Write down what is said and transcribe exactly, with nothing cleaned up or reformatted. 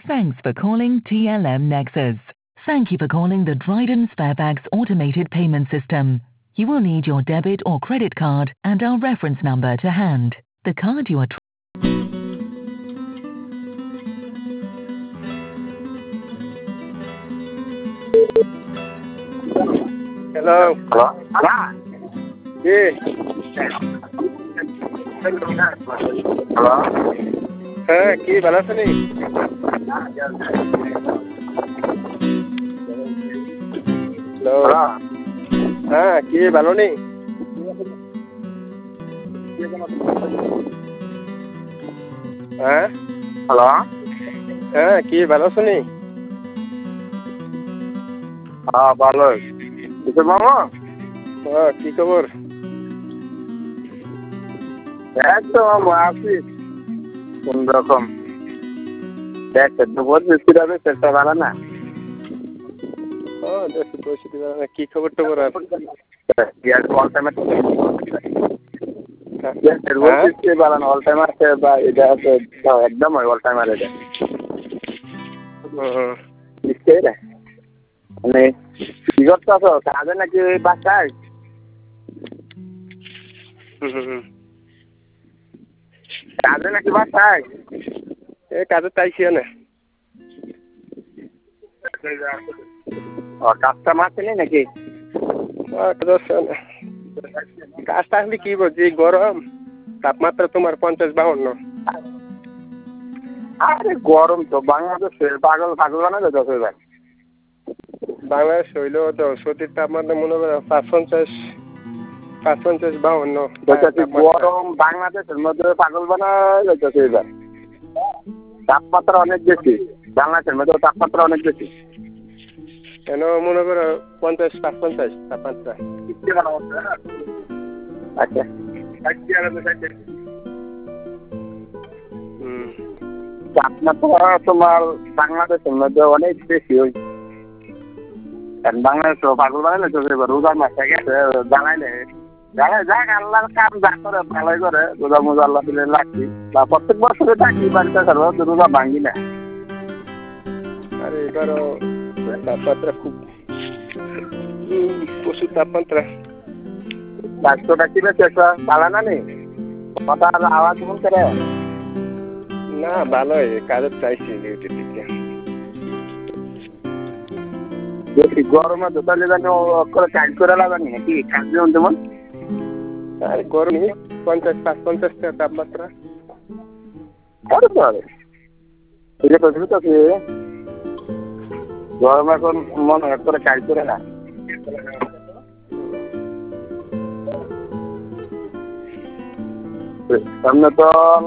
Thanks for calling T L M Nexus. Thank you for calling the Dryden Sparebags automated payment system. You will need your debit or credit card and our reference number to hand. The card you are tr- Hello. Hello? Yeah. Yeah. Hello? হ্যাঁ কি ভালো আছেন? Hello. Hello? হ্যাঁ কি ভালো নেই? হ্যাঁ Hello? হ্যাঁ কি ভালো আছেন? হ্যাঁ ভালো। কিছু মামা? হ্যাঁ কি খবর? একদম মামা আছি কোন রকম দেখতে তো পরিস্থিতি হবে সেটা ভালো না। ও দেখছি পরিস্থিতি ভালো না। কি খবর টবর আর? ইয়ার অল টাইম এর পরিস্থিতি ভালো না, অল টাইম আছে বা এটা আছে একদম অল টাইম আর এটা হুম নিশ্চয় রে মানে কি করতেছ কাজে নাকি বাসায়? হুম হুম কাজে নাকি বাসায়? এ কাজে তাইছি না। ও কাস্টমার আছে নাকি? কাজটা আসলে কি বলছি গরম তাপমাত্রা তোমার পঞ্চাশ বাউন্ন। আরে গরম তো বাংলাদেশে পাগল পাগল বানা যাচ্ছে ভাই। বাংলাদেশ হইল তো সতীর তাপমাত্রা মনে করো পাঁচ পঞ্চাশ পাঁচ পঞ্চাশ বাউন্ন। গরম বাংলাদেশের মধ্যে পাগল বানা যাচ্ছে এবার। তাপমাত্রা অনেক বেশি, বাংলাদেশের মধ্যে তাপমাত্রা অনেক বেশি। কেন মনে করো পঞ্চাশ পাঁচ পঞ্চাশ তাপমাত্রা। আচ্ছা হুম তাপমাত্রা তোমার বাংলাদেশের মধ্যে অনেক বেশি ওই বাংলাদেশ পাগল বানাইলে চলছে এবার রোজার মাসে গেছে জ্বালাইলে জ্বালাই যাক আল্লাহর কাম যা করে ভালোই করে রোজা মোজা আল্লাহ দিলে লাগছি বা প্রত্যেক বছরে থাকি বাড়িতে রোজা ভাঙ্গি না। আরে এবারও তাপমাত্রা খুব প্রচুর তাপমাত্রা। স্বাস্থ্যটা কি বেশি একটা ভালো না নেই কথা আওয়াজ মন করে না ভালোই কাজের চাইছি ডিউটির দিকে। বেশি গরমে দোকানে জানি করে কাজ করে লাগানি নাকি কাজ যেমন তেমন। আরে গরমই পঞ্চাশ পাঁচ পঞ্চাশ টাকা তাপমাত্রা। আরে বারে এটা তো বুঝতে পারছি গরম এখন মনে হয় করে কাজ করে না সামনে তো